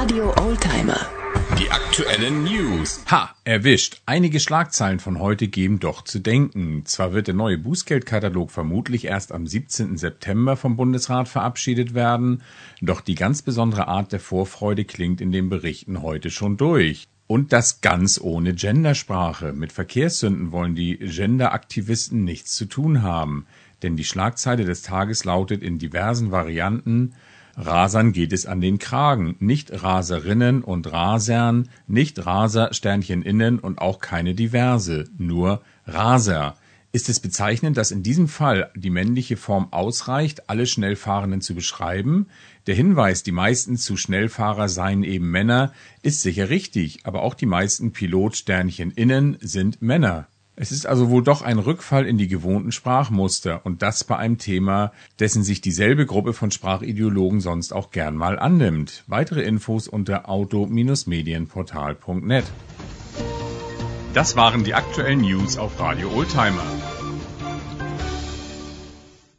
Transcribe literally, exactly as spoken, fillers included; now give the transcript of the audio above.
Radio Oldtimer. Die aktuellen News. Ha, erwischt. Einige Schlagzeilen von heute geben doch zu denken. Zwar wird der neue Bußgeldkatalog vermutlich erst am siebzehnten September vom Bundesrat verabschiedet werden, doch die ganz besondere Art der Vorfreude klingt in den Berichten heute schon durch. Und das ganz ohne Gendersprache. Mit Verkehrssünden wollen die Genderaktivisten nichts zu tun haben. Denn die Schlagzeile des Tages lautet in diversen Varianten: Rasern geht es an den Kragen, nicht Raserinnen und Rasern, nicht Raser Sternchen innen und auch keine Diverse, nur Raser. Ist es bezeichnend, dass in diesem Fall die männliche Form ausreicht, alle Schnellfahrenden zu beschreiben? Der Hinweis, die meisten zu Schnellfahrer seien eben Männer, ist sicher richtig, aber auch die meisten Pilot-Sternchen innen sind Männer. Es ist also wohl doch ein Rückfall in die gewohnten Sprachmuster und das bei einem Thema, dessen sich dieselbe Gruppe von Sprachideologen sonst auch gern mal annimmt. Weitere Infos unter auto Bindestrich medienportal Punkt net. Das waren die aktuellen News auf Radio Oldtimer.